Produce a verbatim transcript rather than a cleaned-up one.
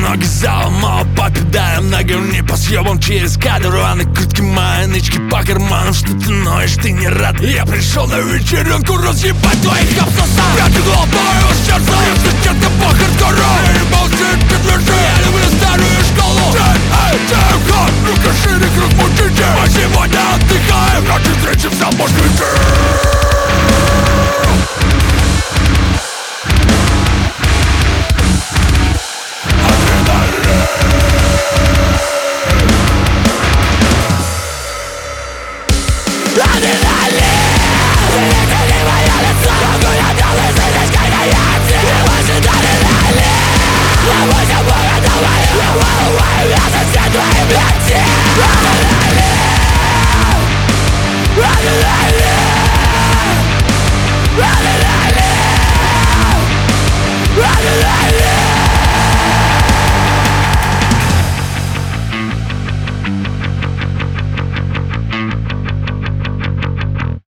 Ноги залома по педалям, на говне по съебам через кадр. Рваные куртки, мои нычки по карманам. Что ты ноешь, ты не рад? Я пришел на вечеринку разъебать твоих обсосов. Я ты глупую, сейчас знаю, что чё-то по хардкору. Bullshit, ты